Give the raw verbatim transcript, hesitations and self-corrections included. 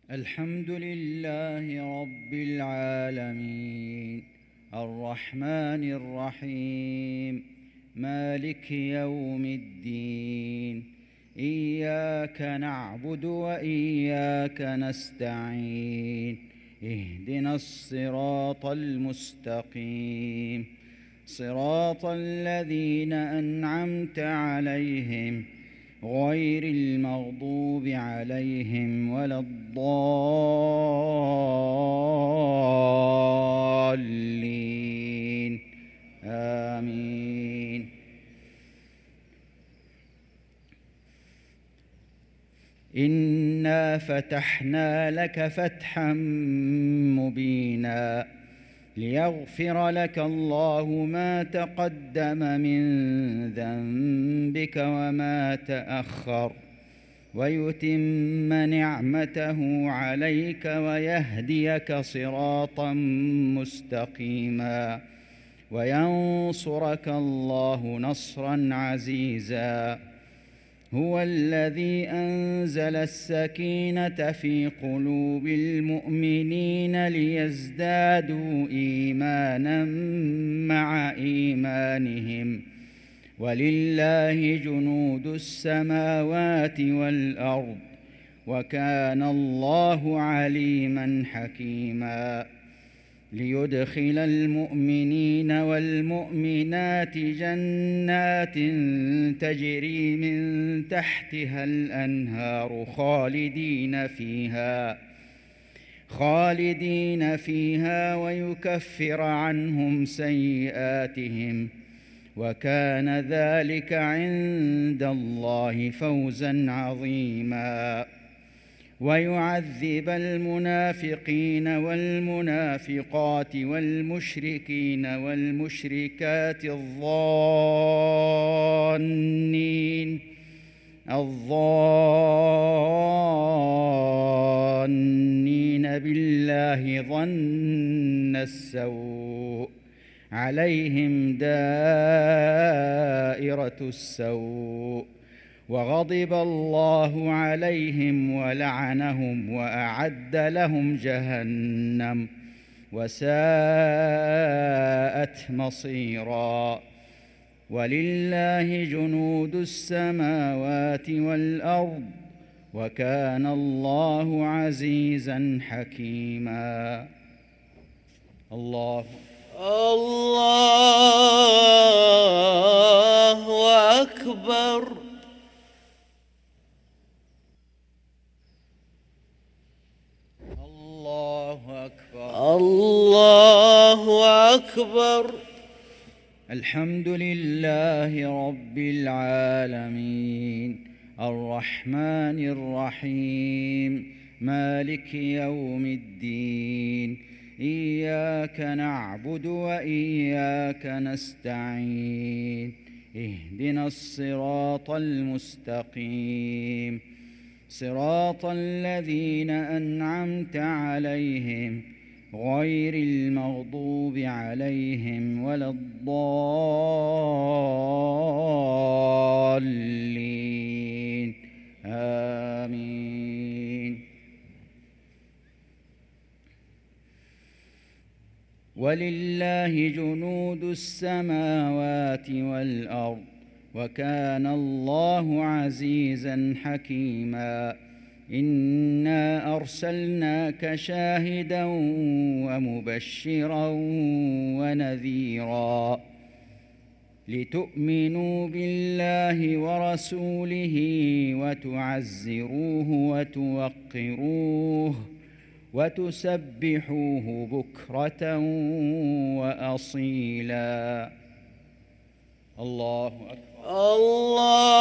الحمد لله رب العالمين الرحمن الرحيم مالك يوم الدين إياك نعبد وإياك نستعين اهدنا الصراط المستقيم صراط الذين أنعمت عليهم غير المغضوب عليهم ولا الضالين آمين. إنا فتحنا لك فتحا مبينا ليغفر لك الله ما تقدم من ذنبك وما تأخر ويتم نعمته عليك ويهديك صراطا مستقيما وينصرك الله نصرا عزيزا. هو الذي أنزل السكينة في قلوب المؤمنين ليزدادوا إيمانا مع إيمانهم ولله جنود السماوات والأرض وكان الله عليما حكيما. ليدخل المؤمنين والمؤمنات جنات تجري من تحتها الأنهار خالدين فيها خالدين فيها ويكفر عنهم سيئاتهم وكان ذلك عند الله فوزا عظيما. ويعذب المنافقين والمنافقات والمشركين والمشركات الظانين الظانين بالله ظن السوء عليهم دائرة السوء وغضب الله عليهم ولعنهم وأعد لهم جهنم وساءت مصيرا. ولله جنود السماوات والأرض وكان الله عزيزا حكيما. الله الله أكبر. الله أكبر. الله أكبر. الحمد لله رب العالمين الرحمن الرحيم مالك يوم الدين إياك نعبد وإياك نستعين اهدنا الصراط المستقيم صراط الذين أنعمت عليهم غير المغضوب عليهم ولا الضالين آمين. ولله جنود السماوات والأرض وكان الله عزيزا حكيما. إنا أرسلناك شاهدا ومبشرا ونذيرا لتؤمنوا بالله ورسوله وتعزروه وتوقروه وتسبحوه بكرة وأصيلا. الله أكبر. الله